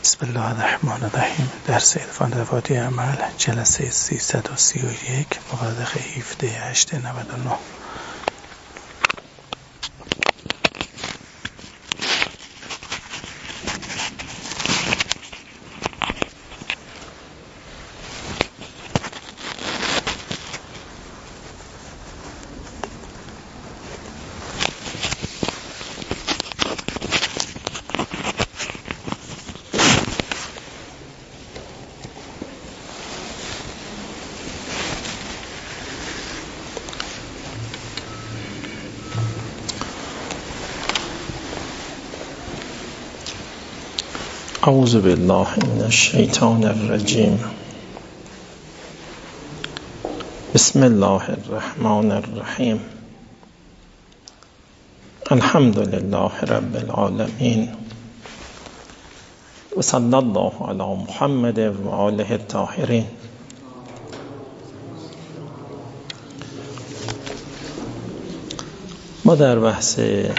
بسم الله الرحمن الرحیم. درس عرفان روادی عمل، جلسه 331، مورخ 17/8/99. اعوذ بالله من الشیطان الرجیم. بسم الله الرحمن الرحیم. الحمد لله رب العالمین و صلی الله علی محمد و آله الطاهرین. ما در بحث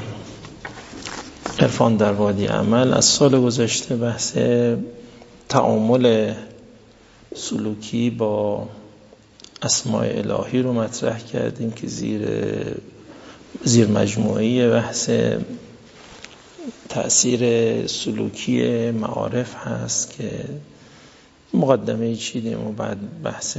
عرفان در وادی عمل از سال گذشته بحث تعامل سلوکی با اسماء الهی رو مطرح کردیم که زیر مجموعه بحث تأثیر سلوکی معارف هست که مقدمه چیدیم و بعد بحث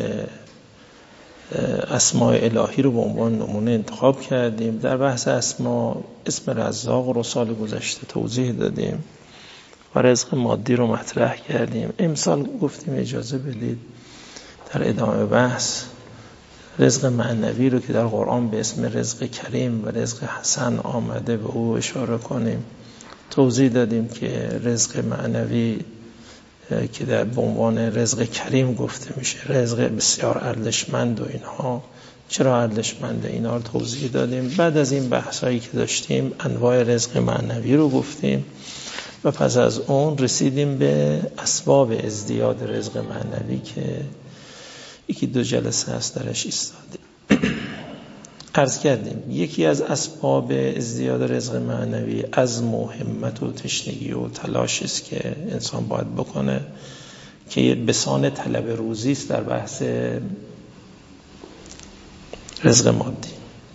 اسماء الهی رو به عنوان نمونه انتخاب کردیم. در بحث اسم رزاق رو سال گذشته توضیح دادیم و رزق مادی رو مطرح کردیم. امسال گفتیم اجازه بدید در ادامه بحث رزق معنوی رو که در قرآن به اسم رزق کریم و رزق حسن آمده به او اشاره کنیم. توضیح دادیم که رزق معنوی که در به عنوان رزق کریم گفته میشه، رزق بسیار ارزشمند و اینها. چرا ارزشمنده اینا رو توضیح دادیم. بعد از این بحثایی که داشتیم انواع رزق معنوی رو گفتیم و پس از اون رسیدیم به اسباب ازدیاد رزق معنوی که یکی دو جلسه هست درش ایستادیم. عرض کردیم یکی از اسباب ازدیاد رزق معنوی عزم و همت و تشنگی و تلاش است که انسان باید بکنه که یه بسان طلب روزی است در بحث رزق مادی.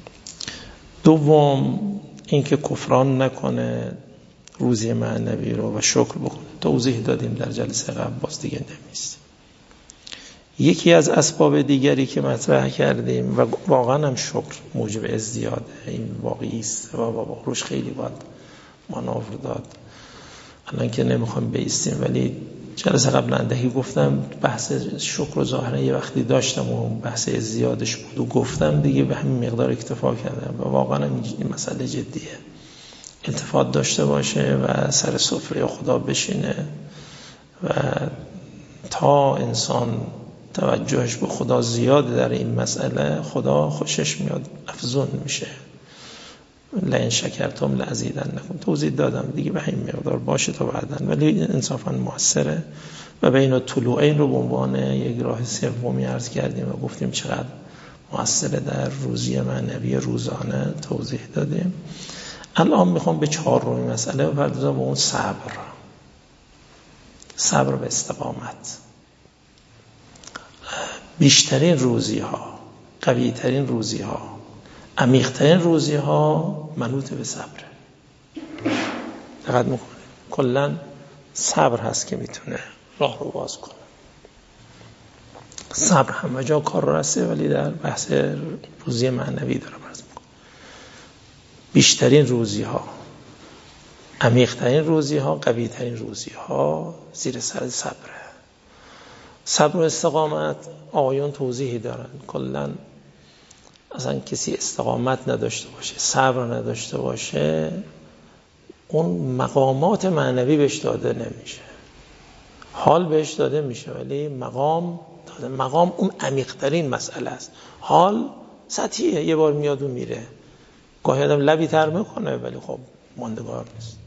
دوم اینکه کفران نکنه روزی معنوی رو و شکر بکنه. توضیح دادیم در جلسه قبل، باز دیگه نمیست. یکی از اسباب دیگری که مطرح کردیم و واقعا هم شکر موجب ازدیاده، این واقعی است و با روش خیلی باید مانور داد. الان که نمیخوام بیستیم ولی جلسه قبل اندهی گفتم بحث شکر و ظاهرا یه وقتی داشتم و بحث ازدیادش بود و گفتم دیگه به همین مقدار اکتفا کردم و واقعا این مسئله جدیه. التفات داشته باشه و سر سفره خدا بشینه و تا انسان توجهش به خدا زیاد در این مسئله خدا خوشش میاد، افزون میشه. لئن شکرتم لازیدنکم. توضیح دادم دیگه به همین مقدار باشه تا بعداً، ولی انصافاً موثره. و بین طلوعین رو به عنوان یک راه سومی عرض کردیم و گفتیم چقدر موثره در روزی معنوی روزانه. توضیح دادیم. الان میخوام به چهارمین مسئله بپردازم، به اون صبر و استقامت. بیشترین روزی ها، قوی ترین روزی ها، عمیق ترین روزی ها منوط به صبره. دقت میکنه کلا صبر هست که میتونه راه رو باز کنه. صبر همه جا کار رو رسه، ولی در بحث روزی معنوی داره عرض میکنه. بیشترین روزی ها، عمیق ترین روزی ها، قوی ترین روزی ها زیر سر صبره. صبر و استقامت آقایون توضیحی دارن. کلا اصلا کسی استقامت نداشته باشه، صبر نداشته باشه، اون مقامات معنوی بهش داده نمیشه. حال بهش داده میشه ولی مقام اون عمیق ترین مسئله است. حال سطحیه، یه بار میاد و میره. گاهی آدم لبی تر میکنه ولی خب ماندگار نیست.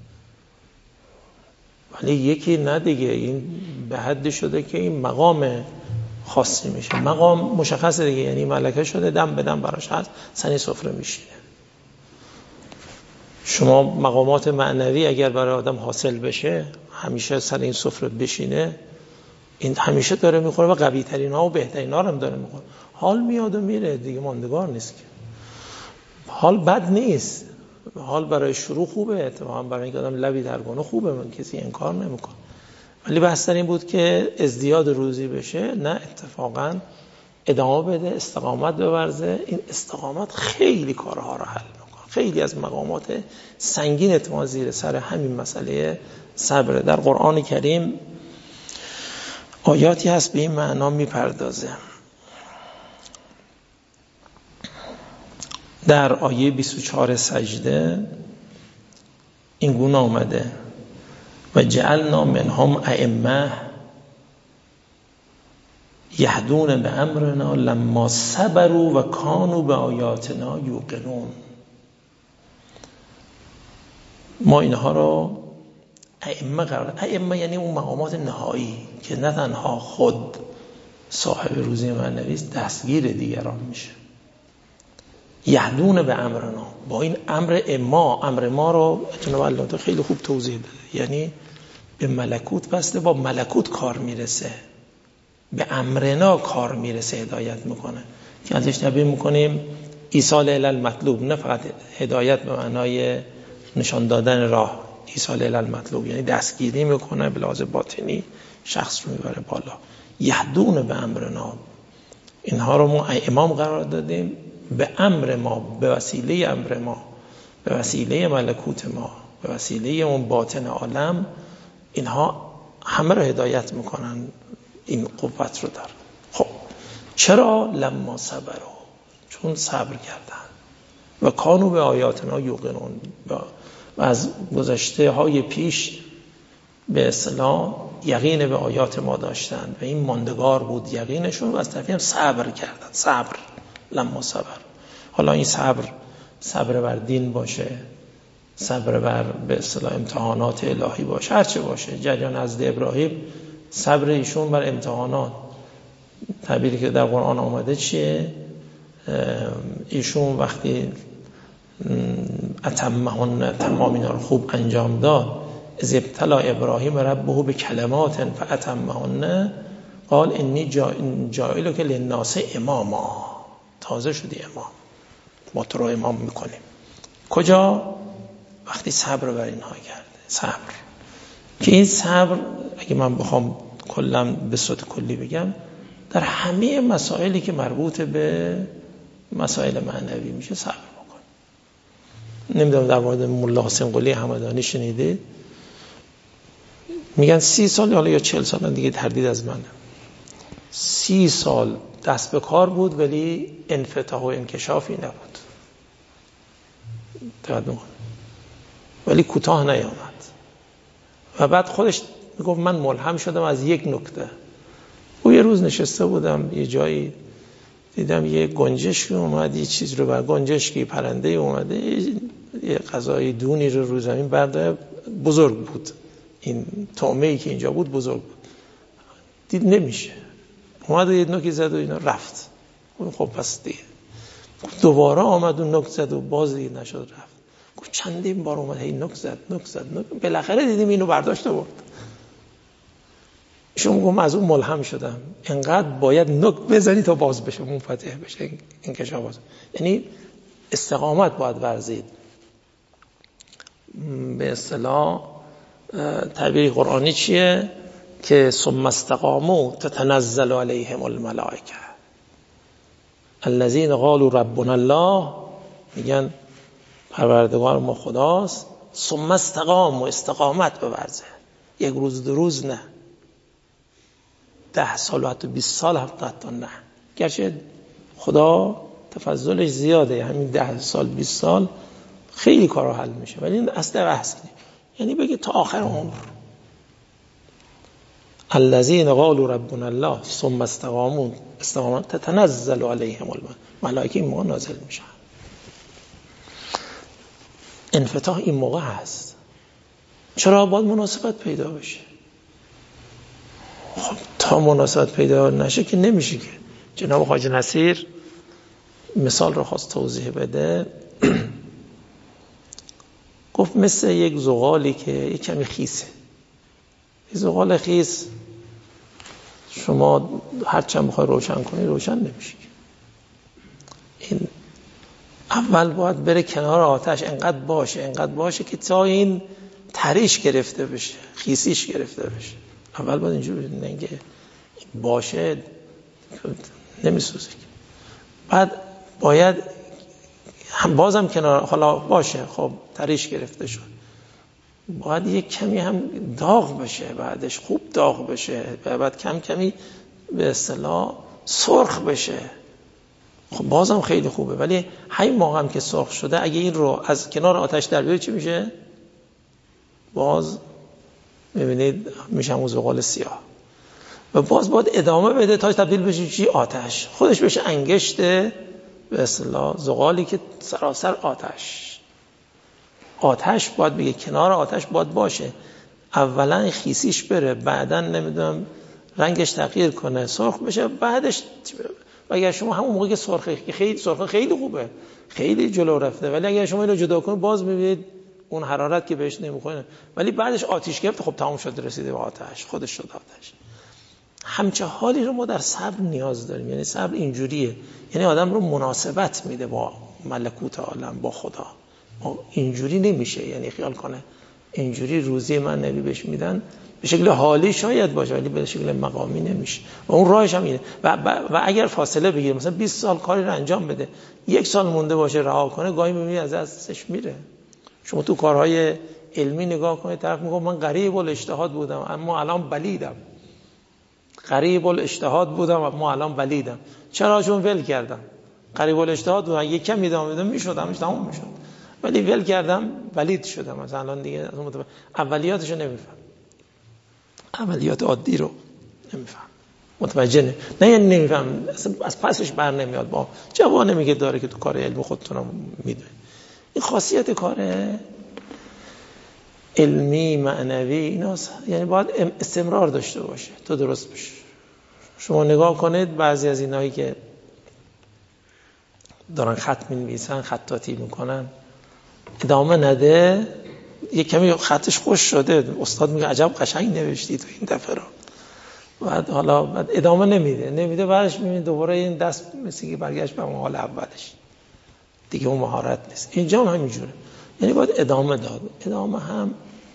ولی یکی نه دیگه، این به حد شده که این مقام خاصی میشه. مقام مشخصه دیگه، یعنی ملکه شده، دم به دم براش هست، سنی سفره میشینه. شما مقامات معنوی اگر برای آدم حاصل بشه همیشه سر این سفره بشینه، این همیشه داره میخوره و قوی ترین ها و بهترین ها رو هم داره میخوره. حال میاد و میره دیگه، ماندگار نیست که. حال بد نیست، حال برای شروع خوبه، اتفاقا برای اینکه آدم لبی در گونه خوبه، من کسی انکار نمیکنه. ولی بحث این بود که ازدیاد روزی بشه، نه اتفاقا ادامه بده، استقامت بورزه. این استقامت خیلی کارها رو حل میکنه، خیلی از مقامات سنگین اتفاقا زیر سر همین مسئله صبر. در قرآن کریم آیاتی هست به این معنا میپردازه. در آیه 24 سجده این گونه آمده و جعلنا منهم ائمه یهدون بامرنا لما صبروا و کانوا بآیاتنا یوقنون. ما اینها رو ائمه قرار، ائمه یعنی اون مقامات نهایی که نه تنها خود صاحب روزی معنوی است، دستگیر دیگران میشه. یهدون به امرنا، با این امر ما رو جناب الله خیلی خوب توضیح داده، یعنی به ملکوت بسته، با ملکوت کار میرسه، به امرنا کار میرسه، هدایت میکنه که ازش تعبیر میکنیم ایصال الی المطلوب، نه فقط هدایت به معنای نشان دادن راه، ایصال الی المطلوب یعنی دستگیری میکنه به لحاظ باطنی، شخص رو میبره بالا. یهدون به امرنا، اینها رو ما امام قرار دادیم به امر ما، به وسیله امر ما، به وسیله ملکوت ما، به وسیله اون باطن عالم، اینها همه رو هدایت میکنن، این قوت رو دارن. خب چرا؟ لما صبروا، چون صبر کردن، و کانوا به آیاتنا یوقنون، و از گذشته های پیش به اصطلاح یقین به آیات ما داشتن و این ماندگار بود یقینشون، و از طرفی هم صبر کردن. صبر، لما صبر. حالا این صبر بر دین باشه، صبر بر به اصطلاح امتحانات الهی باشه، هر چه باشه، جریان حضرت ابراهیم صبر ایشون بر امتحانات، تعبیری که در قرآن آمده چیه؟ ایشون وقتی اتمهن، تمام اینا رو خوب انجام داد، از ابتلا ابراهیم ربه به کلمات فاتمهن قال انی جاعلک للناس اماما. تازه شدی امام، ما تو رو امام میکنیم. کجا؟ وقتی صبر بر اینها کرده. صبر که این صبر، اگه من بخوام کلا به صورت کلی بگم، در همه مسائلی که مربوط به مسائل معنوی میشه صبر بکن. نمیدونم در مورد مولا حسین قلی همدانی شنیده؟ میگن 30 سال، حالا یا 40 سال دیگه تردید از منه، 30 سال دست به کار بود ولی انفتاح و انکشافی نبود، ولی کوتاه نیامد. و بعد خودش میگفت من ملهم شدم از یک نکته. و یه روز نشسته بودم یه جایی، دیدم یه گنجشکی اومد، یه چیز رو بر گنجشکی، پرنده اومده یه غذای دونی رو زمین برده، بزرگ بود، این طعمه‌ای که اینجا بود بزرگ بود، دید نمیشه، اومد و یه نوکی زد و اینا رفت. خب پس دیگه دوباره آمد و نوک زد و باز دیگه نشد، رفت. گفت چندین بار اومد هی نوک زد، بالاخره دیدیم اینو برداشت و برد. شما گفتم از اون ملهم شدم، انقدر باید نوک بزنی تا باز بشه، منفتح بشه، انکشاف باز. یعنی استقامت باید ورزید. به اصطلاح تعبیر قرآنی چیه؟ که ثم استقاموا تتنزل علیهم الملائکه الذین قالوا ربنا الله، میگن پروردگار ما خداست، ثم استقاموا، استقامت بورزه، یک روز دو روز نه، 10 سال و حتی 20 سال حتی نه، گرچه خدا تفضلش زیاده، همین 10 سال 20 سال خیلی کارا حل میشه، ولی این اصل بحث اینه، یعنی بگه تا آخر عمر. الذین قالوا ربنا الله ثم استقاموا، استقامت تتنزل علیهم الملائکه، این موقع نازل میشن. انفتاح این موقع هست. چرا؟ باید مناسبت پیدا بشه. خب تا مناسبت پیدا نشه که نمیشه که. جناب خواجه نصیر مثال رو خواست توضیح بده. گفت مثل یک زغالی که یک کمی خیسه، زغال خیس شما هر چند بخوای روشن کنی روشن نمیشه. این اول باید بره کنار آتش، انقدر باشه که تا این تریش گرفته بشه، خیسیش گرفته بشه. اول باید اینجوری نگه باشه نمیسوزه. بعد باید بازم کنار، حالا باشه خب تریش گرفته شد، باید یک کمی هم داغ بشه، بعدش خوب داغ بشه، بعد کم کمی به اصطلاح سرخ بشه. خب بازم خیلی خوبه. ولی همین موقع هم که سرخ شده اگه این رو از کنار آتش در بیاری چی میشه؟ باز میبینید میشه همون زغال سیاه. و باز باید ادامه بده تا تبدیل بشه چی؟ آتش. خودش بشه انگشت به اصطلاح زغالی که سراسر آتش باید بگه، کنار آتش باید باشه. اولا خیسیش بره، بعدا نمیدونم رنگش تغییر کنه، سرخ بشه، بعدش و اگر شما همون موقع که سرخ خیلی خوبه، خیلی جلو رفته، ولی اگر شما اینو جدا کنید باز میبینید اون حرارت که بهش نمیخوره، ولی بعدش آتش گرفت، خب تمام شد، رسیده به آتش، خودش شد آتش. همچه حالی رو ما در صبر نیاز داریم. یعنی صبر اینجوریه، یعنی آدم رو مناسبت میده با ملکوت عالم، با خدا. اینجوری نمیشه، یعنی خیال کنه اینجوری روزی من نبی بهش میدن به شکل حالی شاید باشه، ولی به شکل مقامی نمیشه. و اون راهش هم اینه. و اگر فاصله بگیره، مثلا 20 سال کاری رو انجام بده، 1 سال مونده باشه رها کنه، گاهی میبینی از دستش میره. شما تو کارهای علمی نگاه کنید، طرف میگه من قریب الاجتهاد بودم اما الان بلیدم. قریب الاجتهاد بودم اما الان بلیدم. چرا؟ چون ول کردم. قریب الاجتهاد بودم، یک کم ادامه میشدم، تمام میشد، ولی ول کردم، ولید شدم. مثلا الان دیگه اولیاتشو نمیفهم، عملیات عادی رو نمیفهم، متوجه نه یعنی نمیفهم، از پسش بر نمیاد. با جوانه میگه داره که تو کار علم خودتونم میدونی. این خاصیت کار علمی معنوی ایناست، یعنی باید استمرار داشته باشه تا درست بشه. شما نگاه کنید بعضی از اینایی که دارن خط می‌نویسن، خطاطی میکنن، ادامه نده، یک کمی خطش خوش شده، استاد میگه عجب قشنگ نوشتی تو این دفعه رو، بعد ادامه نمیده، بعدش میبینید دوباره این دست مثل که برگشت به حال اولش، دیگه اون مهارت نیست. اینجا هم همینجوره، یعنی باید ادامه داد. ادامه هم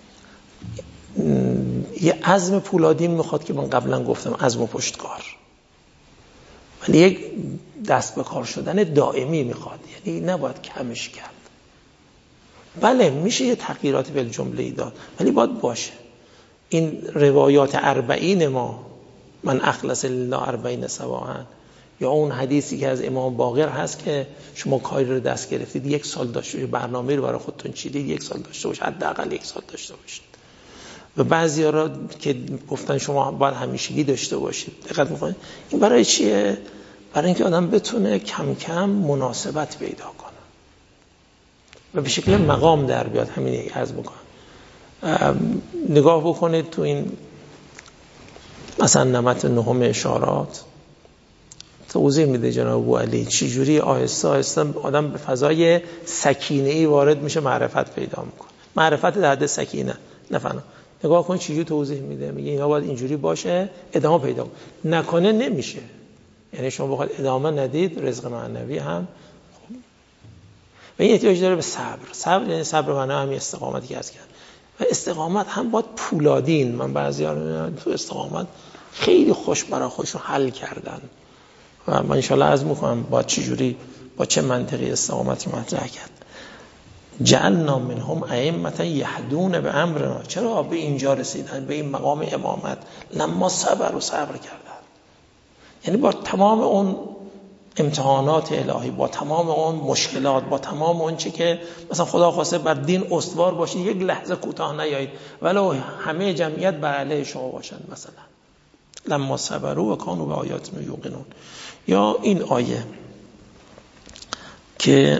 یه عزم پولادین میخواد که من قبلا گفتم، عزم و پشتکار، ولی یک دست به کار شدن دائمی میخواد، یعنی نباید کمش کرد. بله میشه یه تغییراتی به جمله ای داد، ولی باید باشه. این روایات 40 ما من اخلص لله 40 سواعا، یا اون حدیثی که از امام باقر هست که شما کاری رو دست گرفتید 1 سال داشته باشید، برنامه رو برای خودتون چیدید 1 سال داشته باشید، حداقل 1 سال داشته باشید. و بعضیا را که گفتن شما باید همیشگی داشته باشید، دقت می‌کنید این برای چیه؟ برای اینکه آدم بتونه کم کم مناسبت پیدا کنه و به شکل مقام در بیاد. همین یک عرض بکنم. نگاه بکنید تو این مثلا نمط 9 اشارات توضیح میده جناب ابو علی چجوری آهسته آهسته آدم به فضای سکینه‌ای وارد میشه، معرفت پیدا میکنه. معرفت در حد سکینه، نه فنا. نگاه کن چجوری توضیح میده، میگه اینا باید اینجوری باشه، ادامه پیدا کنه. نکنه نمیشه. یعنی شما بخواید ادامه ندید، رزق معنوی هم خب. و این احتیاج داره به صبر. صبر یعنی صبر معنا همین استقامتی که از کرد. و استقامت هم باید پولادین. من بعضیا رو تو استقامت خیلی خوش برای خودشون حل کردن و من انشالله عزم میکنم با چجوری، با چه منطقی استقامت رو مطرح کرد. جعلنا منهم ائمة یهدون بامرنا. چرا به اینجا رسیدن، به این مقام امامت؟ لما صبر کردن، یعنی با تمام اون امتحانات الهی، با تمام اون مشکلات، با تمام اون چی که مثلا خدا خواسته بر دین استوار باشید، یک لحظه کوتاه نیایید ولو همه جمعیت بر علیه شما باشند. مثلا لما صبروا و کانوا بآیاتنا یوقنون. یا این آیه که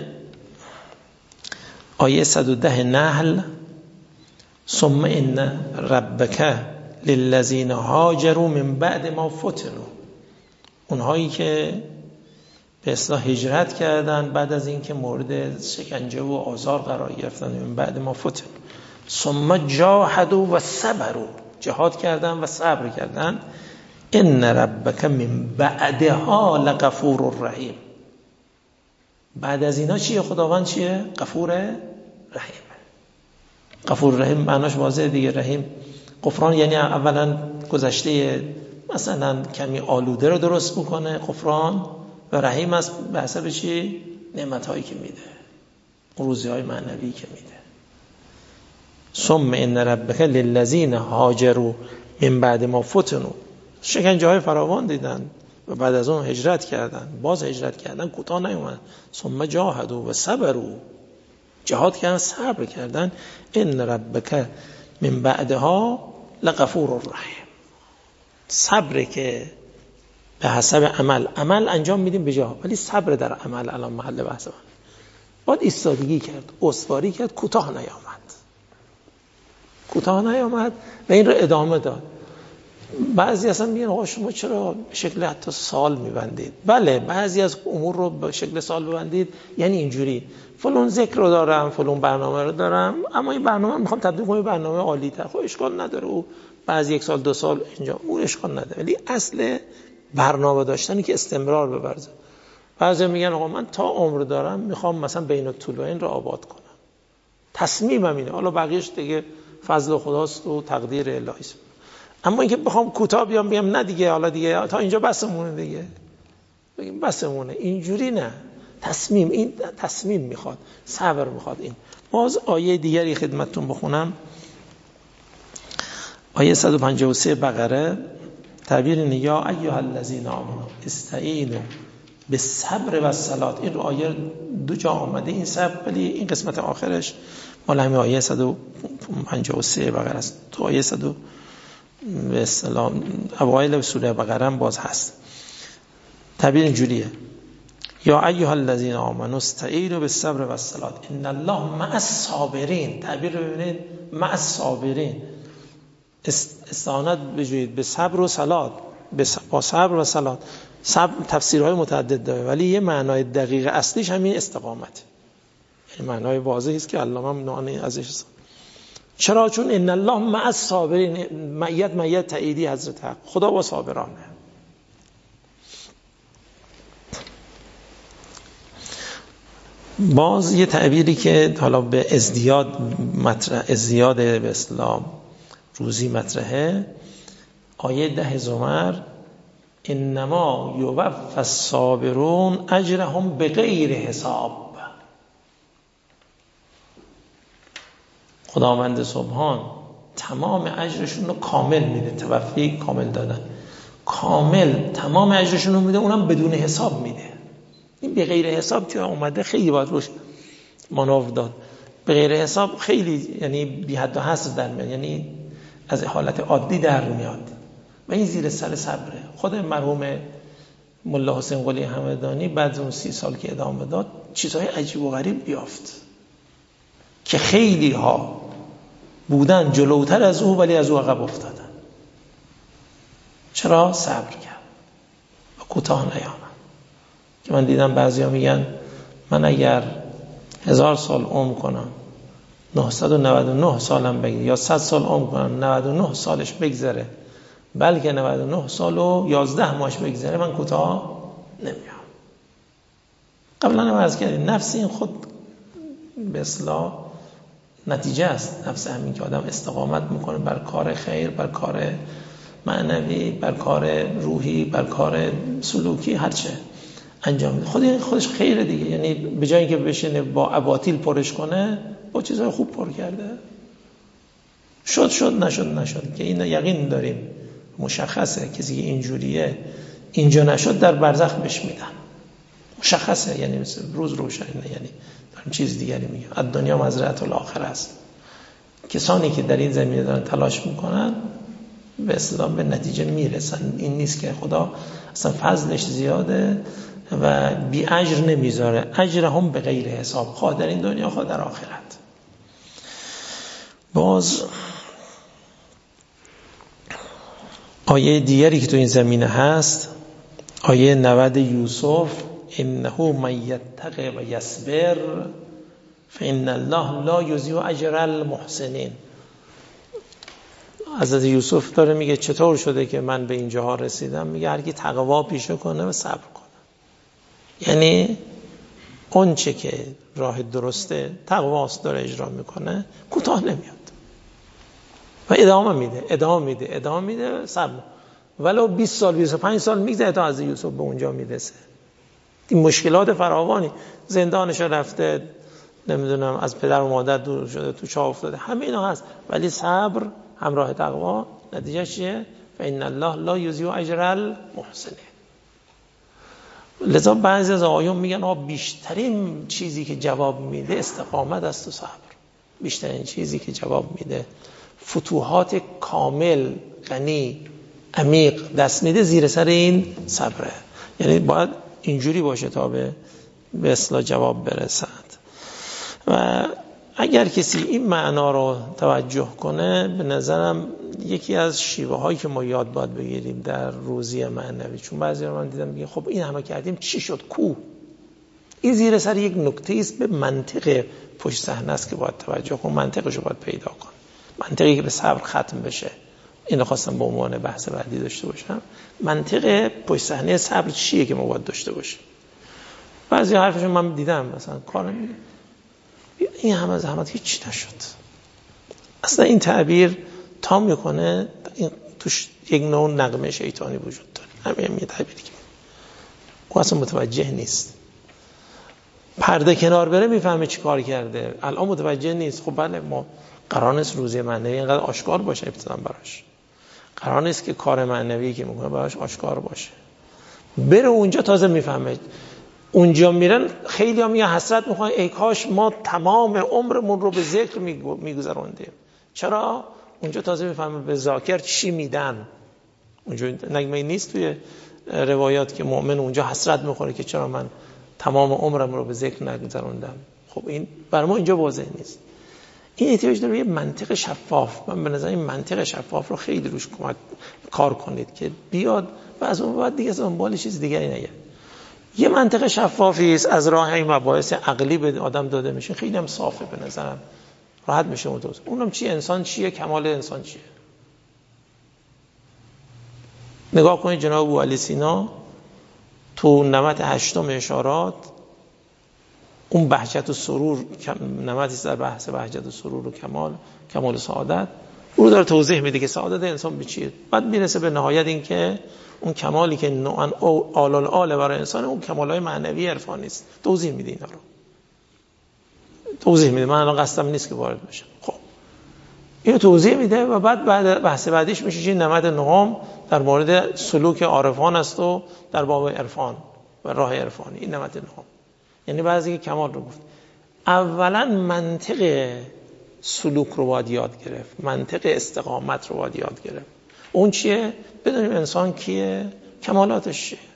آیه 110 نحل، ثم ان ربک للذین هاجروا من بعد ما فتنوا، اونهایی که به اصطلاح هجرت کردن بعد از اینکه مورد شکنجه و آزار قرار گرفتن، من بعد ما فتنوا ثم جاهدوا و صبروا، جهاد کردن و صبر کردن ان ربک من بعدها لغفور رحیم. بعد از اینا چیه؟ خداوند چیه؟ غفور رحیم. غفور رحیم معناش واضحه دیگه. رحیم غفران یعنی اولا گذشته مثلا کمی آلوده رو درست میکنه غفران، و رحیم است به حسب چی؟ نعمت‌هایی که میده، روزی‌های معنوی که میده. ثم ان ربک للذین هاجروا من بعد ما فتنوا، شکنجه‌های فراوان دیدن و بعد از اون هجرت کردن، باز هجرت کردن، کوتاه نیومدن. ثم جاهدوا و صبروا، جهاد کردن، صبر کردن. ان ربک من بعدها لغفور رحیم. صبر که به حسب عمل انجام میدیم به جا، ولی صبر در عمل الان محل بحث من. باید ایستادگی کرد، استواری کرد، کوتاه نیامد و این رو ادامه داد. بعضی اصلا میگن آقا شما چرا به شکل حتی سال میبندید؟ بله، بعضی از امور رو به شکل سال ببندید یعنی اینجوری فلان ذکر رو دارم، فلان برنامه رو دارم، اما این برنامه میخوام تبدیل کنم برنامه عالی تر. خب اشکال نداره، او بعضی 1 سال 2 سال اینجا او اشکال نداره، ولی اصل برنامه داشتنی که استمرار ببرزه. بعضی میگن آقا من تا عمر دارم میخوام مثلا بین الطولین رو آباد کنم، تصمیمم اینه، حالا بقیه‌اش دیگه فضل خداست و تقدیر الهی است. اما اینکه بخوام کوتاه بیام بگم نه دیگه حالا دیگه تا اینجا بسمونه دیگه، بگیم بسمونه، اینجوری نه. این تصمیم میخواد، صبر میخواد. این باز آیه دیگری خدمتتون بخونم، آیه 153 بقره، تعبیر اینه یا ایها الذین آمنوا استعینوا بالصبر والصلاة. این رو آیه 2 جا آمده این صبر، ولی این قسمت آخرش مال همین آیه 153 بقره است. تو آیه 100 به اصطلاح اوایل سوره بقره هم باز هست. تعبیر اینجوریه یا ایها الذین آمنوا استعینوا بالصبر والصلاة ان الله مع الصابرین. تعبیر رو ببینید، مع الصابرین، استعانت بجوید به صبر و صلات، با صبر و صلات. صبر تفسیرهای متعدد داره، ولی یه معنای دقیق اصلیش همین استقامت، یعنی معنای واضحی است که علامه نوانی ازش. چرا؟ چون ان الله مع الصابرین، معیت تاییدی حضرت حق، خدا با صابرانه. باز یه تعبیری که حالا به ازدیاد به اسلام روزی مطرحه، آیه 10 زمر انما یوفی الصابرون اجرهم بغیر حساب. خداوند سبحان تمام اجرشون رو کامل میده، توفی کامل دادن، کامل تمام اجرشون رو میده، اونم بدون حساب میده. این به غیر حساب که اومده خیلی باید روش مانور داد. به غیر حساب خیلی یعنی بی حد و حصر در میاد، یعنی از حالت عادی در میاد و این زیر سر صبره. خود مرحوم ملا حسین قلی همدانی بعد از اون 30 سال که ادامه داد چیزهای عجیب و غریب یافت که خیلی ها بودن جلوتر از او ولی از او عقب افتادن. چرا؟ صبر کرد و کوتاه نیامد. که من دیدم بعضیا میگن من اگر 1000 سال عمر کنم 999 سالم بگذره یا 100 سال عمر کنم 99 سالش بگذره، بلکه 99 سال و 11 ماهش بگذره، من کوتاه نمیام. قبلا هم عرض کردیم نفس این خود به اصطلاح نتیجه است. نفس همین که آدم استقامت میکنه بر کار خیر، بر کار معنوی، بر کار روحی، بر کار سلوکی، هرچه انجام میده خودش خیره دیگه. یعنی به جایی که بشینه با اباطیل پرش کنه، با چیزهای خوب پر کرده. شد نشد که این یقین داریم مشخصه. کسی که اینجوریه اینجا نشد در برزخ بهش میدن، مشخصه. یعنی مثل روز روشنه، یعنی دارم چیز دیگری میگم. الدنیا مزرعة الاخره است. کسانی که در این زمینه دارن تلاش میکنن به اصطلاح به نتیجه میرسن. این نیست که خدا اصلا فضلش زیاده و بی اجر نمیذاره، اجرهم به غیر حساب، خواه در این دنیا خواه در آخرت. باز آیه دیگری که تو این زمینه هست، آیه 90 یوسف، انه من یتق و یصبر فان الله لا یضیع اجر المحسنین. حضرت یوسف داره میگه چطور شده که من به اینجاها رسیدم؟ میگه هر کی تقوا پیشه کنه و صبر کنه. یعنی اون چه که راه درسته تقواست داره اجرا میکنه، کوتاه نمیاد و ادامه میده صبر. ولو 20 سال 25 سال میگذره تا از یوسف به اونجا میرسه. این مشکلات فراوانی، زندانش رفته، نمیدونم از پدر و مادر دور شده، تو چاه افتاده، همه اینا هست، ولی صبر همراه تقوا نتیجه چیه؟ فإن الله لا یضیع اجر المحسنین. لذا بعضی از آیون میگن بیشترین چیزی که جواب میده استقامت است و صبر. بیشترین چیزی که جواب میده، فتوحات کامل، غنی، عمیق دست میده، زیر سر این صبره. یعنی باید اینجوری باشه تا به اصلاح جواب برسد. و اگر کسی این معنا رو توجه کنه، به نظرم یکی از شیوه هایی که ما یاد باید بگیریم در روزی معنوی، چون بعضی رو من دیدم میگه خب این همه کردیم چی شد کو؟ این زیر سر یک نکته است، به منطق پشت صحنه است که باید توجه کنم، منطقش رو باید پیدا کنم، منطقی که به صبر ختم بشه. اینو خواستم به عنوان بحث بعدی داشته باشم. منطق پشت صحنه صبر چیه که ما باید داشته باشیم؟ بعضی حرفشون من دیدم مثلا کار میگه این همه زحمت هیچ نشد. اصلا این تعبیر تا میکنه توش یک نوع نغمه شیطانی وجود داره. همین تعبیری که او اصلا متوجه نیست، پرده کنار بره میفهمه چی کار کرده، الان متوجه نیست. خب بله، ما قرار نیست روزی معنوی اینقدر آشکار باشه ابتداً براش، قرار نیست که کار معنوی که میکنه براش آشکار باشه، بره اونجا تازه میفهمه. اونجا میرن خیلی ها میگن حسرت میخوان ای کاش ما تمام عمرمون رو به ذکر میگذروندیم. چرا؟ اونجا تازه میفهمه به ذاکر چی میدن. اونجا نگمه نیست توی روایات که مؤمن اونجا حسرت میخوره که چرا من تمام عمرم رو به ذکر نگذروندم. خب این برای ما اینجا واضح نیست. این احتیاج داره یه منطق شفاف. من به نظر این منطق شفاف رو خیلی روش کار کنید که بیاد و از اون بعد دیگه دنبال چیز دیگری نگه. یه منطق شفافی است، از راه این مباحث عقلی به آدم داده میشه، خیلی هم صافه به نظرم، راحت میشه متوجه. اونم چی؟ انسان چیه؟ کمال انسان چیه؟ نگاه کنید جناب ابوعلی سینا تو نمط 8 اشارات، اون بهجت و سرور، نمطی در بحث بهجت و سرور و کمال و سعادت، او داره توضیح میده که سعادت انسان به چیه. بعد میرسه به نهایت این که اون کمالی که نوعاً آل برای انسان، اون کمالای معنوی عرفانی است. توضیح میده اینا رو، توضیح میده. من الان قصدم نیست که وارد بشم. خب اینو توضیح میده و بعد بحث بعدیش میشه نمط 9 در مورد سلوک عارفان است و در باب عرفان و راه عرفانی. این نمط 9 یعنی بعضی که کمال رو گفت. اولا منطق سلوک رو باید یاد گرفت، منطق استقامت رو باید یاد گرفت. اون چیه؟ بدونیم انسان کیه، کمالاتش چیه.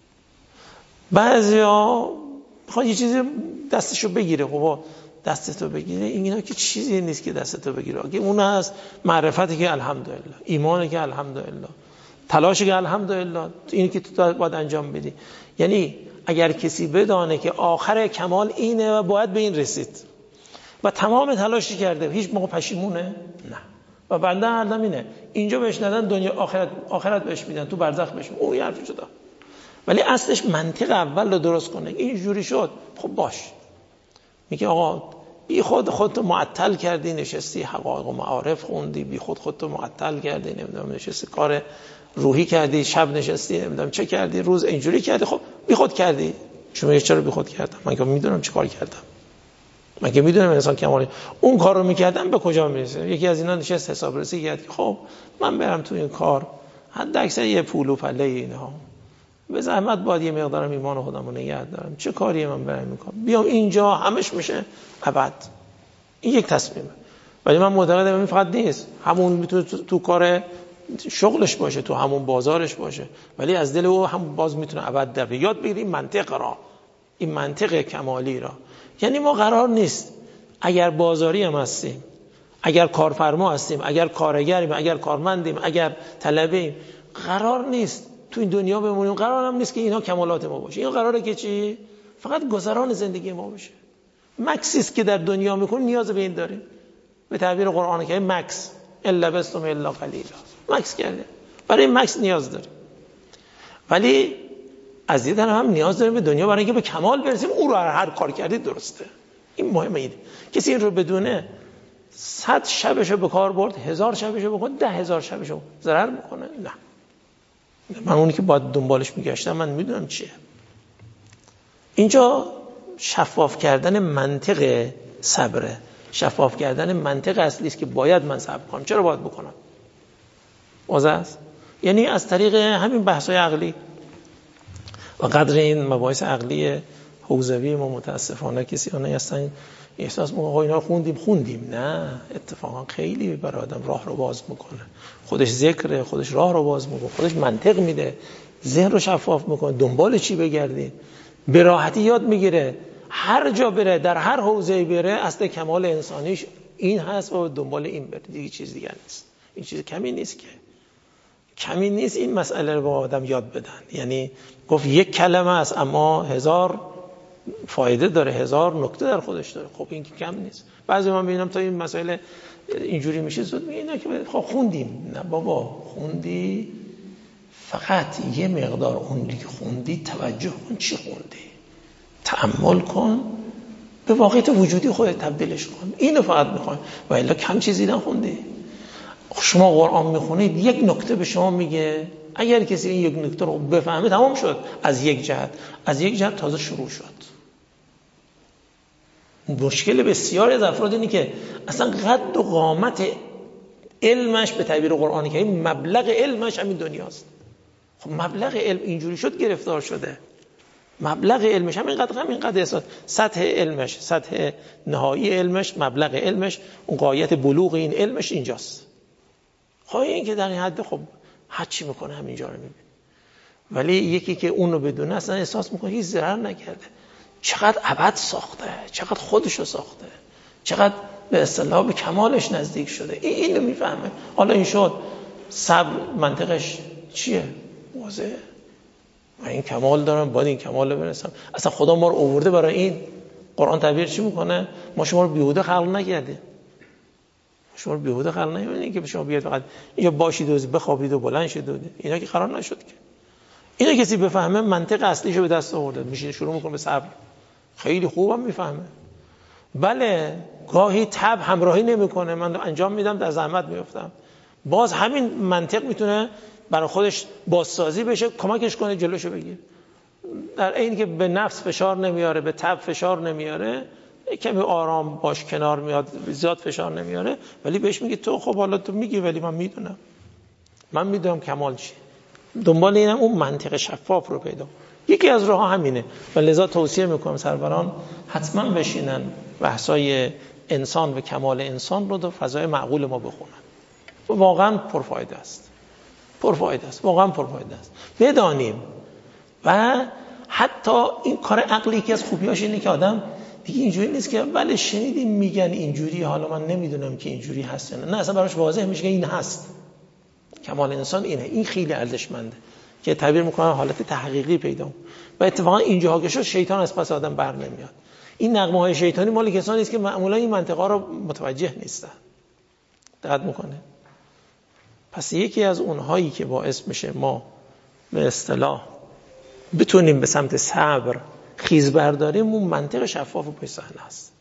بعضیا میخوان یه چیزی دستشو بگیره. خب دستتو بگیره، اینا که چیزی نیست که دستتو بگیره. اگه اون هست معرفتی که الحمدلله، ایمانی که الحمدلله، تلاشی که الحمدلله، اینی که تو باید انجام بدی. یعنی اگر کسی بدانه که آخر کمال اینه و باید به این رسید و تمام تلاشی کرده، هیچ موقع پشیمونه؟ نه. و بنده هردم اینه، اینجا بهش ندن، دنیا آخرت بهش میدن، تو برزخ بهش میدن. اون حرف جدا. ولی اصلش منطق اول رو درست کنه. اینجوری شد، خب باش. میگه آقا بی خودتو معطل کردی، نشستی حقایق و معارف خوندی، بی خودتو معطل کردی، نمیدونم نشستی کار روحی کردی، شب نشستی نمیدونم چه کردی، روز اینجوری کردی، خب بی خود کردی. شما میگه چرا بی خود کردم؟ من که میدونم چه کار کردم، من که میدونم انسان کمالی اون کار رو میکردم به کجا میرسه. یکی از اینا نشست حسابرسی کرد که خب من برم تو این کار، حد اکثر یه پول و پله اینها، به زحمت باید یه مقدارم ایمان خودم رو نگه دارم، چه کاریه من برم میکنم، بیام اینجا همش میشه ابد. این یک تصمیمه. ولی من معتقدم این فقط نیست، همون میتونه تو کار شغلش باشه، تو همون بازارش باشه، ولی از دل او هم باز میتونه ابد در یاد بگیریم منطق را، این منطق کمالی را. یعنی ما قرار نیست اگر بازاری هم هستیم، اگر کارفرما هستیم، اگر کارگریم، اگر کارمندیم، اگر طلبه‌ایم، قرار نیست تو این دنیا بمونیم. قرار هم نیست که اینا کمالات ما باشه. این قراره که چی؟ فقط گذران زندگی ما باشه. مکسیست که در دنیا میکنیم نیاز به این داریم. به تعبیر قرآن کریم مکس، الا لبستم الا قلیلا، مکس کرده. برای مکس نیاز داره، ولی از دیدن هم نیاز داریم به دنیا برای اینکه به کمال برسیم. او رو هر کار کردید درسته. این مهمه. این کسی این رو بدونه 100 شبشو به کار برد، 1000 شبشو بکنه، 10,000 شبشو ضرر میکنه. نه، من اونی که باید دنبالش میگشتم من میدونم چیه. اینجا شفاف کردن منطق صبره، شفاف کردن منطق اصلی است که باید من صبر کنم. چرا باید بکنم؟ واضح است. یعنی از طریق همین بحث‌های عقلی و قدر این مباحث عقلی حوزوی ما متاسفانه کسی اونایی هستن احساس می‌کنه آقا اینا رو خوندیم. نه، اتفاقا خیلی برای آدم راه رو باز میکنه. خودش ذکره، خودش راه رو باز میکنه، خودش منطق میده، ذهن رو شفاف میکنه، دنبال چی بگردی، به راحتی یاد میگیره. هر جا بره، در هر حوزه‌ای بره، اصل کمال انسانیش این هست و دنبال این بره، دیگه چیز دیگه نیست. این چیز کمی نیست که کمی نیست این مسئله رو به آدم یاد بدن. یعنی گفت یک کلمه است اما 1000 فایده داره، 1000 نکته در خودش داره. خب این که کم نیست. بعضی من میبینم تا این مسئله اینجوری میشه زود میگه اینا که خب خوندیم. نه بابا، خوندی فقط یه مقدار اونی که خوندی توجه کن چی خوندی، تأمل کن، به واقعیت وجودی خودت تبدیلش کن. اینو فقط میخوام. و الا کم چیزی نخوندی. شما قرآن میخونید یک نکته به شما میگه، اگر کسی این یک نکته رو بفهمه تمام شد. از یک جهت تازه شروع شد. مشکل بسیاری از افراد اینه که اصلا قد و قامت علمش به تعبیر قرآنی که این مبلغ علمش همین دنیاست. خب مبلغ علم اینجوری شد گرفتار شده. مبلغ علمش همینقدر احساس، سطح علمش، سطح نهایی علمش، مبلغ علمش، اون غایت بلوغ این علمش اینجاست. خب این که در این حد خب هر چی میکنه همینجا رو میبینه. ولی یکی که اون رو بدونه اصلا احساس میکنه هیچ ضرر نکرده. چقدر ابد ساخته، چقدر خودشو ساخته، چقدر به اصطلاح به کمالش نزدیک شده. اینو میفهمه. حالا این شد صبر منطقش چیه؟ واضحه. من این کمال دارم، باید این کمال رو برسم. اصلا خدا ما رو آورده برای این. قرآن تعبیر چی میکنه؟ ما شما رو بیهوده خلق نکردیم. شما رو بیهوده خلق نکردیم که شما بیاد فقط اینجا باشید و بخوابید و بلند شید و اینا که قرار نشد که. اینا کسی بفهمه منطق اصلیشو به دست آورده، میشه شروع میکنه به صبر. خیلی خوبم میفهمه. بله گاهی تب همراهی نمیکنه، من انجام میدم در زحمت میافتم. باز همین منطق میتونه برای خودش بازسازی بشه، کمکش کنه جلوشو بگیره. در این که به نفس فشار نمیاره، به تب فشار نمیاره، کمی آرام باش، کنار میاد، زیاد فشار نمیاره، ولی بهش میگه تو خب حالا تو میگی ولی من میدونم کمال چیه. دنبال اینم اون منطق شفاف رو پیدا. یکی از راه‌ها همینه و لذا توصیه میکنم سروران حتما بشینن بحثای انسان و کمال انسان رو در فضای معقول ما بخونن. واقعا پرفایده است. واقعا پرفایده است. بدانیم و حتی این کار عقلی که از خوبیاش اینه که آدم دیگه اینجوری نیست که بله شنیدیم میگن اینجوری، حالا من نمیدونم که اینجوری هست نه اصلا براش واضح میشه که این هست. کمال انسان اینه. این خیلی ارزشمنده که تعبیر میکنه حالت تحقیقی پیدا و اتفاقا اینجاها که شد شیطان از پس آدم بر نمیاد. این نغمه های شیطانی مال کسانی است که معمولا این منطقه رو متوجه نیستن. دقت میکنه. پس یکی از اونهایی که باعث میشه ما به اصطلاح بتونیم به سمت صبر خیز برداریم اون منطق شفاف و پشت است.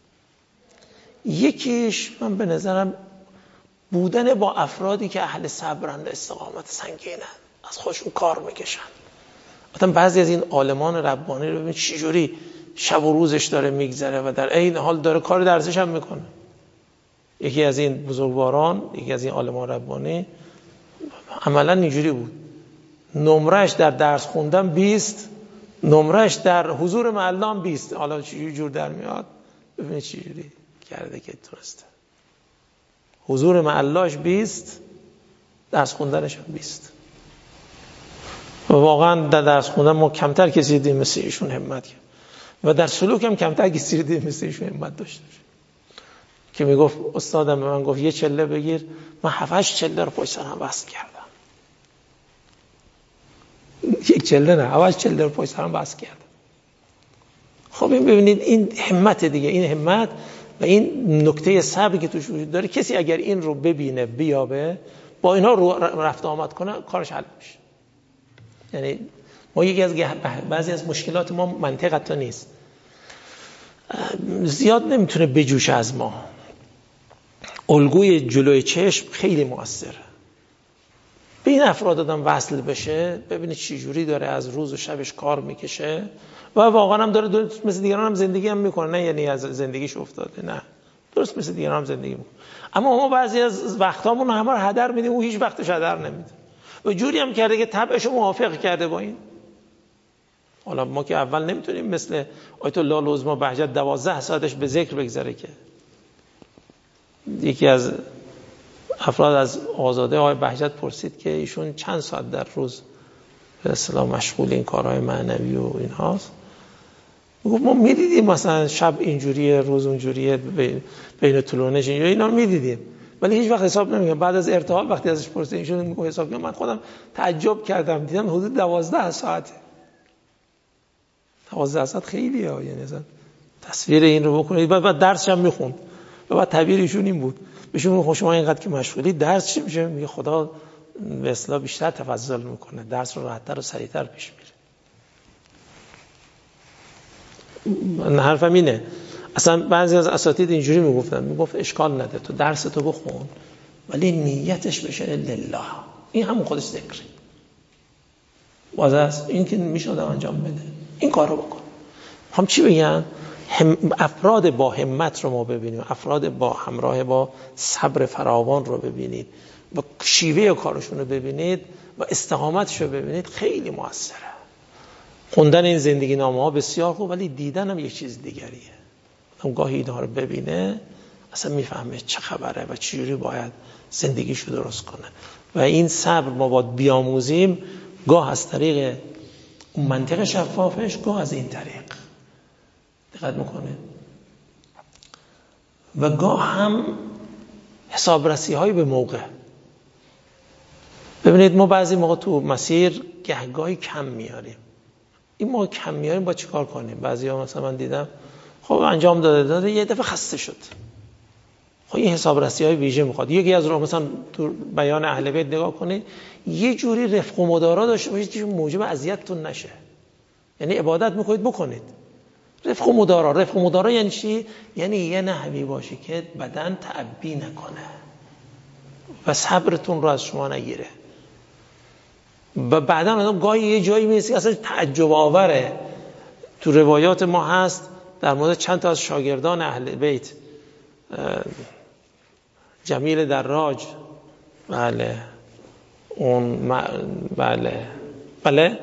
یکیش من به نظرم بودن با افرادی که اهل صبرند، استقامت سنگینن، از خودشون کار میکشن. مثلا بعضی از این عالمان ربانی رو ببین چجوری شب و روزش داره میگذره و در عین حال داره کار درسش هم میکنه. یکی از این بزرگواران، یکی از این عالمان ربانی عملا اینجوری بود. نمرش در درس خوندن 20، نمرش در حضور معلم 20. حالا چه جور در میاد ببینید چجوری کرده که درسته. حضور معلاش 20، درس خوندنش هم 20. و واقعا در درس خوندن ما کمتر کسی دیدیم مثل ایشون همت کرد و در سلوک هم کمتر کسی دیدیم مثل ایشون همت داشته که میگفت استادم به من گفت یه چله بگیر، من 7-8 چله رو پشت سرم وصل کردم. یک چله نه 7-8 چله رو پشت سرم وصل کردم. خب این ببینید این همت دیگه، این همت و این نکته صبری که توش وجود داره، کسی اگر این رو ببینه بیابه با اینها رو رفت آمد کنه کارش حل میشه. یعنی ما یکی از بعضی از مشکلات ما منطق حتی نیست، زیاد نمیتونه بجوشه از ما. الگوی جلوی چشم خیلی مؤثره. به این افراد آدم وصل بشه، ببینید چه جوری داره از روز و شبش کار میکشه و واقعا هم داره مثل دیگران هم زندگی هم میکنه، نه یعنی از زندگیش افتاده، نه، درست مثل دیگران هم زندگی میکنه. اما ما بعضی از وقتامون همه رو هدر میدیم، او هیچ وقتش هدر نمیده و جوری هم کرده که طبعش موافق کرده با این. حالا ما که اول نمیتونیم مثل آیت الله العظمی بهجت 12 ساعتش به ذکر بگذره که. یکی از افراد از آزاده آقای بهجت پرسید که ایشون چند ساعت در روز به اصطلاح مشغول این کارهای معنوی و اینهاست. میگفت ما میدیدیم مثلا شب اینجوریه، روز اونجوریه، بین طلوعش اینجوریه، اینا رو میدیدیم ولی هیچ وقت حساب نمی‌کردم. بعد از ارتحال وقتی ازش پرسید ایشون میگه حساب کردم، من خودم تعجب کردم، دیدم حدود 12 ساعته. 12 ساعت خیلیه، یعنی مثلا تصویر این رو بکنید. بعد درسش هم میخوند و بعد تعبیر ایشون این بود، بهشون میگه شما اینقدر که مشغولی درس چی میشه؟ میگه خدا به اصطلاح بیشتر تفضل میکنه، درس رو راحت‌تر و سریعتر پیش میره. من حرفم اینه، اصلا بعضی از اساتید اینجوری میگفتن، میگفت اشکال نده تو درس تو بخون ولی نیتش بشه لله، این همون خودش ذکره. باز از این که میشه آدم انجام بده این کارو بکن. هم چی بگن؟ افراد با همت رو ما ببینیم، افراد با همراه با صبر فراوان رو ببینید و شیوه کارشون رو ببینید و استقامتش رو ببینید، خیلی موثره. خوندن این زندگی نامه ها بسیار خوب، ولی دیدن هم یک چیز دیگریه. هم گاهی اینها رو ببینه اصلا میفهمه چه خبره و چجوری باید زندگیشو درست کنه. و این صبر ما باید بیاموزیم، گاه از طریق اون منطق شفافش، گاه از این طریق. دقت میکنه. و گاه هم حسابرسی های به موقع. ببینید ما بعضی موقع تو مسیر گهگاهی کم میاریم. این ما کم میاریم با چی کار کنیم؟ بعضی ها مثلا من دیدم خب انجام داده یه دفعه خسته شد. خب این حسابرسی های ویژه میخواد. یکی از رو مثلا تو بیان اهل بیت نگاه کنید، یه جوری رفق و مدارا داشته باشید که موجب اذیتتون نشه. یعنی عبادت میکنید بکنید رفق و مدارا یعنی چی؟ یعنی یه نحوی باشه که بدن تعبی نکنه و صبرتون رو از شما نگیره. و بعدا آدم گاهی یه جایی میرسه اصلا تعجب آوره. تو روایات ما هست در مورد چند تا از شاگردان اهل بیت، جمیل دراج، بله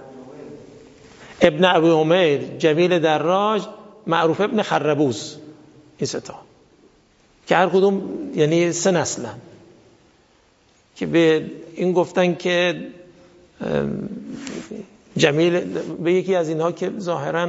ابن ابی عمیر، جمیل دراج، معروف ابن خربوز، این سه تا که هر کدوم یعنی 3 نسلن که به این گفتن که جمیل به یکی از اینها که ظاهراً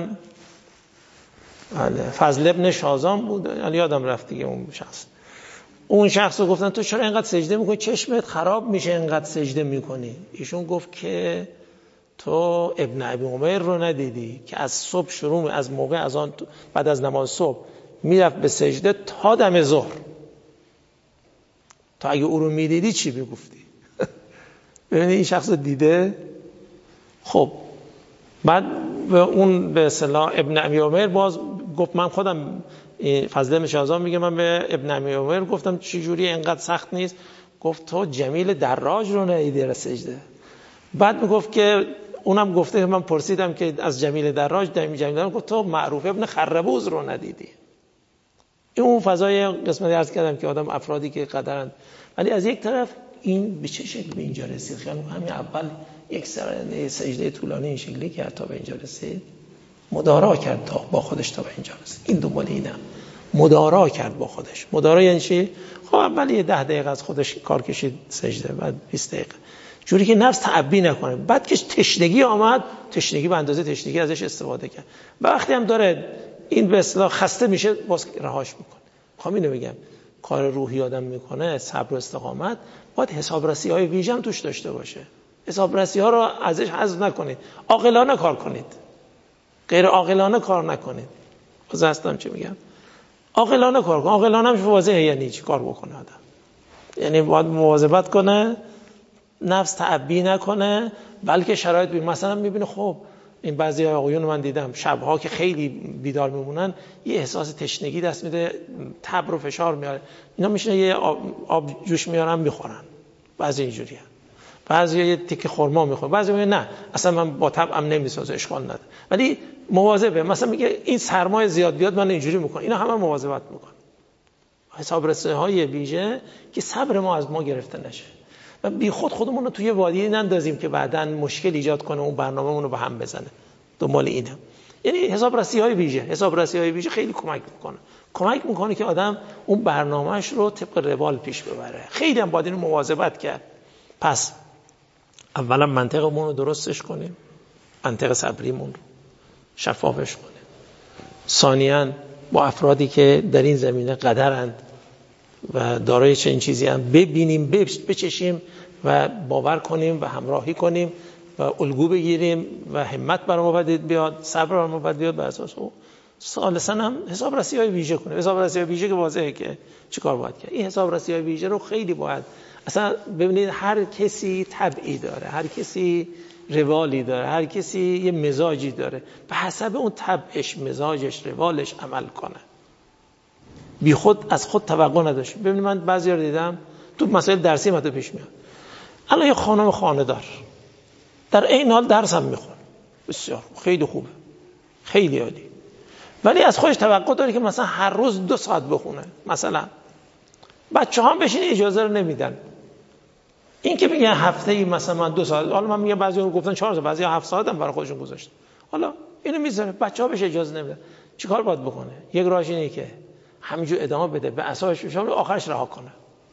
فضل ابن شازان بود، یادم رفت دیگه اون شخص رو گفتن تو چرا اینقدر سجده میکنی؟ چشمت خراب میشه اینقدر سجده میکنی. ایشون گفت که تو ابن ابی عمیر رو ندیدی که از صبح شروع، از موقع از آن بعد از نماز صبح میرفت به سجده تا دم ظهر. تو اگه او رو میدیدی چی میگفتی؟ ببینید این شخص رو دیده. خب بعد به اون به اصطلاح ابن ابی عمیر باز گفت من خودم فضل ابن شازان میگه من به ابن ابی عمیر گفتم چه جوری اینقدر سخت نیست؟ گفت تو جمیل دراج رو ندیدی را سجده. بعد میگفت که اونم گفته که من پرسیدم که از جمیل دراج گفت تو معروف ابن خربوز رو ندیدی. این اون فضای قسمتی عرض کردم که آدم افرادی که قدرند، ولی از یک طرف این به چه شکل به اینجا رسید؟ خیلی همین اول یک سجده طولانی این شکلی کرد تا به اینجا رسید، مدارا کرد تا با خودش تا به اینجا رسید. این دنبال اینه، مدارا کرد با خودش. مدارا یعنی چی؟ خب اول یه 10 دقیقه از خودش کار کشید سجده، بعد 20 دقیقه، جوری که نفس تعبی نکنه. بعد که تشنگی آمد، تشنگی به اندازه تشنگی ازش استفاده کرد. و وقتی هم داره این به اصطلاح خسته میشه باز رهاش میکنه. خب اینو میگم کار روحی آدم میکنه، صبر و استقامت، باید حسابرسی های ویژه هم توش داشته باشه. حسابرسی ها رو ازش حذف نکنید، عاقلانه کار کنید، غیر عاقلانه کار نکنید. باز هستم چی میگم؟ عاقلانه کار کن. عاقلانه هم واضحه یعنی چی کار بکنه آدم، یعنی باید مواظبت کنه، نفس تعبی نکنه، بلکه شرایط مثلا میبینه خب این بعضی آقایون من دیدم شبها که خیلی بیدار میمونن یه احساس تشنگی دست میده، تب رو فشار میاره، اینا میشینه یه آب جوش میارن میخورن، بعضی اینجوریه، بعضی یه تیکه خرما میخورن، بعضی میگه نه اصلا من با تبم نمیسازه اشکال نداره، ولی مواظبه. مثلا میگه این سرمایه زیاد بیاد من اینجوری میکنم، اینا همه مواظبت میکنن. حسابرسی‌های ویژه که صبر ما از ما گرفته نشه و بی خودمون رو توی وادی نندازیم که بعداً مشکل ایجاد کنه، اون برنامه‌مون رو به هم بزنه. دنبال اینه. یعنی حسابرسی‌های ویژه خیلی کمک میکنه که آدم اون برنامه‌اش رو طبق روال پیش ببره. خیلی هم باید اینو مواظبت کرد. پس اولا منطقمون رو درستش کنیم، منطق صبریمون رو شفافش کنیم. ثانیاً با افرادی که در این زمینه قدرند و دارای چنین چیزی هم ببینیم، بچشیم و باور کنیم و همراهی کنیم و الگو بگیریم و همت بر ما بیاد، صبر بر ما بیاد. بر اساس او ثالثاً هم حسابرسی‌های ویژه کنیم. حسابرسی‌های ویژه که واضحه که چیکار باید کرد. این حسابرسی‌های ویژه رو خیلی باید اصلا ببینید، هر کسی طبعی داره، هر کسی روالی داره، هر کسی یه مزاجی داره، به حسب اون طبعش، مزاجش، روالش عمل کنه. بی خود از خود توقع نداشت. ببینید من بعضی رو دیدم تو مسائل درسی ماده پیش میاد، الان یه خانم خانه‌دار در این حال درس هم میخونه، بسیار خیلی خوبه، خیلی عالی، ولی از خودش توقع داره که مثلا هر روز 2 ساعت بخونه. مثلا بچه‌ها هم بشین اجازه رو نمیدن. این که میگن هفته‌ای مثلا من 2 ساعت، حالا من میگم بعضی‌ها گفتن 4 ساعت، بعضی‌ها 7 ساعت هم برای خودشون گذاشتن، حالا اینو میذاره بچه‌ها بهش اجازه نمیدن. چیکار باید بکنه؟ یک راهش اینه که همینجور ادامه بده، به اساسش بشه، آخرش رها کنه.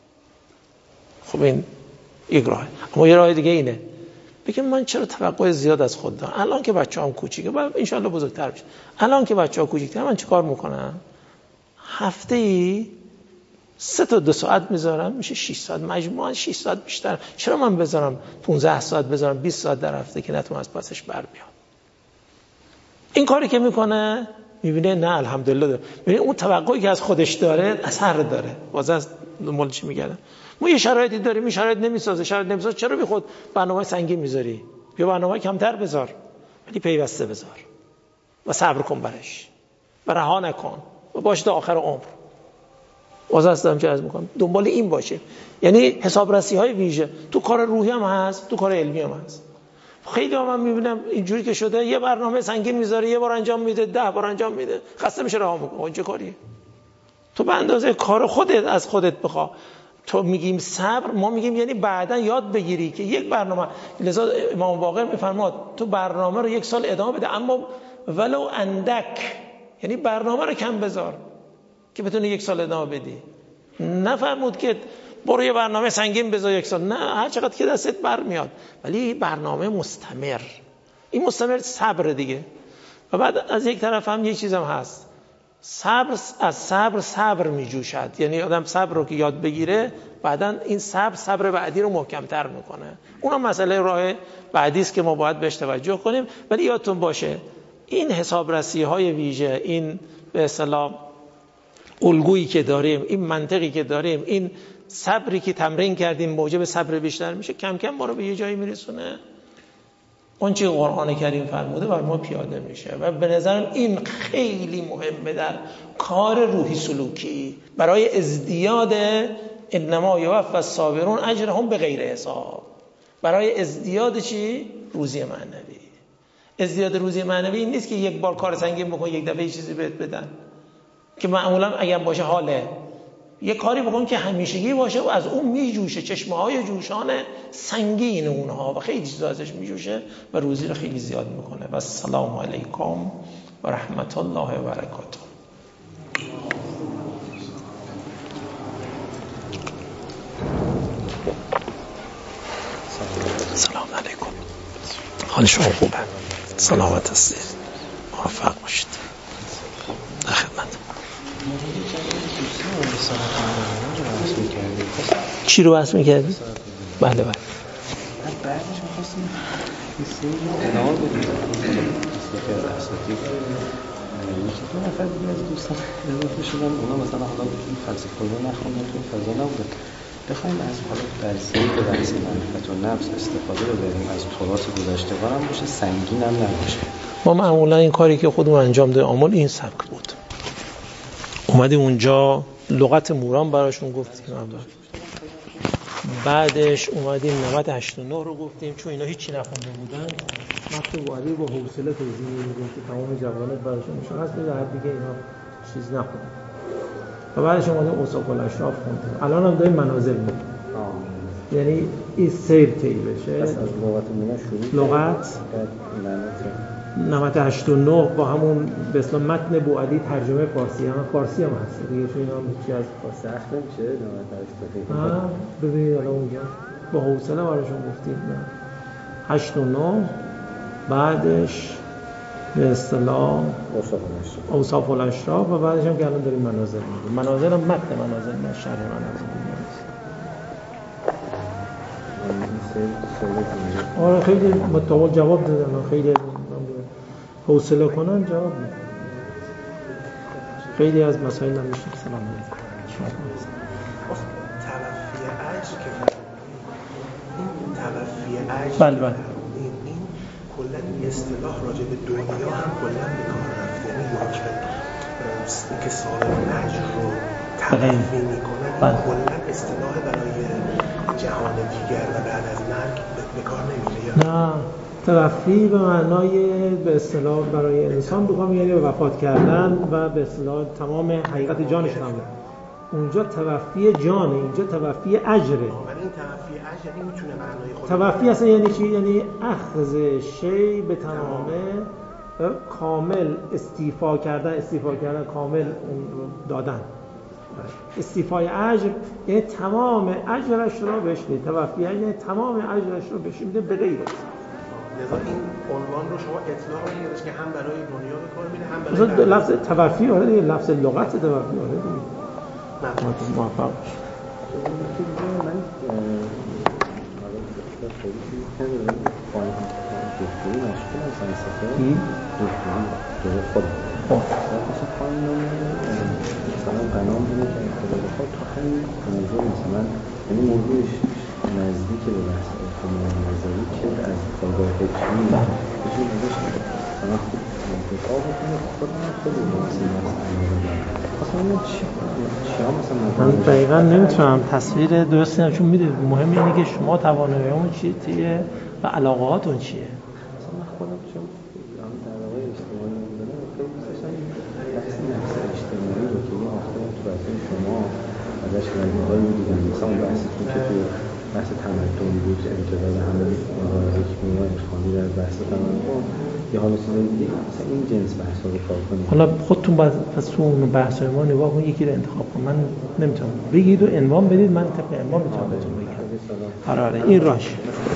خب این یک راه. اما یه راه دیگه اینه، بگم من چرا توقع زیاد از خود دارم؟ الان که بچه‌ام کوچیکه، بعد ان شاءالله بزرگتر بشه، الان که بچه‌ها کوچیک‌تر، من چیکار میکنم؟ هفته‌ای 3 تا 2 ساعت میذارم، میشه 6 ساعت، مجموعاً 6 ساعت بیشتر. چرا من بذارم 15 ساعت بذارم 20 ساعت در هفته که نتونم از پسش بر بیام؟ این کاری که میکنه میبینه نه الحمدلله داره. ببین اون توقعی که از خودش داره اثر داره. واسه از دنبال چی میگردم؟ ما یه شرایطی داریم، این شرایط نمیسازه، چرا بی خود برنامه سنگین میذاری؟ بیا برنامه کمتر بذار، ولی پیوسته بذار و صبر کن برش و رها نکن و باشه تا آخر عمر. واسه هستم چه عرض میکنم، دنبال این باشه. یعنی حسابرسی‌های ویژه تو کار روحی هم هست، تو کار علمی هم هست. خیلی من میبینم اینجوری که شده یه برنامه سنگین میذاره، یه بار انجام میده، 10 بار انجام میده، خسته میشه رها میکنه. چه کاریه؟ تو به اندازه کار خودت از خودت بخوا. تو میگیم صبر، ما میگیم یعنی بعداً یاد بگیری که یک برنامه، لذا امام باقر میفرماد تو برنامه رو 1 سال ادامه بده، اما ولو اندک، یعنی برنامه رو کم بذار که بتونی 1 سال ادامه بدی. نفرمود که برو یه برنامه سنگین بذار 1 سال، نه، هر چقدر که دستت برمیاد، ولی برنامه مستمر. این مستمر صبر دیگه. و بعد از یک طرف هم یه چیزم هست، صبر از صبر میجوشد. یعنی آدم صبر رو که یاد بگیره، بعدن این صبر بعدی رو محکم‌تر میکنه. اونم مسئله راه بعدی است که ما باید بهش توجه کنیم. ولی یادتون باشه این حسابرسی‌های ویژه، این به اصطلاح الگویی که داریم، این منطقی که داریم، این صبری که تمرین کردیم موجب صبر بیشتر میشه، کم کم ما رو به یه جایی میرسونه اون چی قرآن کریم فرموده بر ما پیاده میشه. و به نظرم این خیلی مهمه در کار روحی سلوکی، برای ازدیاد انما یوفی الصابرون اجرهم بغیر حساب، برای ازدیاد چی؟ روزی معنوی. ازدیاد روزی معنوی این نیست که یک بار کار سنگین بکن یک دفعه چیزی بهت بدن، که معمولا اگر باشه حاله، یه کاری بکن که همیشگی باشه و از اون میجوشه، چشمه‌های جوشان سنگین اونها و خیلی چیزا ازش میجوشه و روزی رو خیلی زیاد میکنه. و السلام علیکم و رحمت الله و برکاته. سلام علیکم. حال شما خوبه؟ سلامت هستید؟ موفق باشید. در خدمت. چی رو بحث میکردی؟ بله بله. بعدش می‌خواستیم یه سری ادامه بدیم. یکی دو نفر دیگه از دوستان اضافه شدن، اونا مثلا حالا این فلسفه رو نخوندن، تو فضا نبودن. بخوایم از حالا در سیر بحث معرفت و نفس استفاده ببریم از تراث گذشتگان هم باشه، سنگین هم نباشه. ما معمولا این کاری که خودمون انجام دادیم آمول این سبک بود. اومدیم اونجا لغت موران براشون گفتیم، بعدش اومدیم نمت 89 رو گفتیم، چون اینا هیچی نخونده بودن مکتوب وادی با حوصله توضیح میدیم که تمام جوانب براشون مشخص بده، هر دیگه اینا چیز نخونده. و بعدش اومدیم اوصاف الاشراف خوندیم. الان هم داریم منازل می‌خونیم. یعنی این سیر طی بشه. از لغت موران شروع لغت نمت 89 با همون به اصطلاح متن بوعلی ترجمه فارسی، هم فارسی هم هست دیگه، چون اینا هم هیچی از سخت نمیشه نمت 89. ببینید الان اونجا با حوصله براشون گفتیم 89 بعدش به اصطلاح اوصاف الاشراف و بعدش هم که الان داریم منازل میگیم. منازل هم متن منازل نه شرح منازل. آره خیلی متوال جواب دادن، خیلی حوصله کنن جواب میدن. خیلی از مسائل هم میشه سلام علیکم. تلفی اجر که این تلفی اجر بله این کلا این اصطلاح راجع به دنیا هم کلا به کار رفته، یعنی که صاحب اجر رو تلفی میکنه این کلا اصطلاح برای جهان دیگر و بعد از مرگ به کار نمیره. نه تلفی به معنای به اصطلاح برای انسان بخوام یعنی به وفات کردن و به اصطلاح تمام حقیقت جانش تمام. اونجا توفی جانه، اینجا توفی اجره. ولی این توفی اجر یعنی میتونه معنای خود توفی اصلا یعنی چی؟ یعنی اخذ شی به تمامه کامل، استیفا کردن کامل اون رو دادن. استیفای اجر یعنی تمام اجرش رو بهش میده. توفی اجر یعنی تمام اجرش رو بهش میده به غیر. لذا این عنوان رو شما اطلاق می‌کنید که هم برای دنیا به کار میره هم برای لفظ توفی آره دیگه، لفظ لغت توفی آره دیگه. موفق باش. من دکتری مشغول از فلسفه دکتری خودم مثلا پایین مثلا قنام بینه که خدا بخواد تو همین موضوع مثلا یعنی موضوعش نزدیک به بحث احتمال نظری که از دیدگاه فکری بشه بودش مثلا خوب انتقال بکنه خودم خیلی مواصل من دقیقا نمیتونم تصویر درستی نمیم، چون میدونید مهم اینه که شما توانایی‌هاتون چیه و علاقه‌هاتون چیه. مثلا من خودم چون در واقع اجتماعی می‌دونم خیلی دوست داشتم بحث نفس اجتماعی رو که یه هفته تو بحث شما ازش رنگ‌هایی دیدم، مثلا اون بحثتون که تو بحث تمدن بود، امتداد همه حکمی و امتخانی در بحث تمدن یا حالا چیزای دیگه مثلا این جنس بحثا رو کار کنیم. حالا خودتون پس تو اون بحث‌های ما نگاه کنید، یکی رو انتخاب کنید. من نمیتونم بگید و عنوان بدید، من طبق عنوان میتونم بهتون بگم. آره این راش.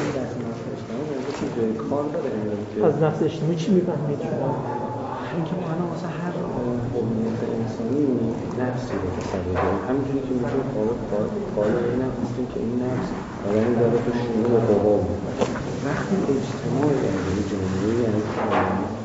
از نفس اجتماعی چی میفهمید شما؟ اینکه ما الان واسه هر قومیت انسانی نفسی رو تصور داریم، همینجوری که میشه قالب این هستیم که این نفس آدمی داره تو شروع و قوا. وقتی اجتماع یعنی جامعه یعنی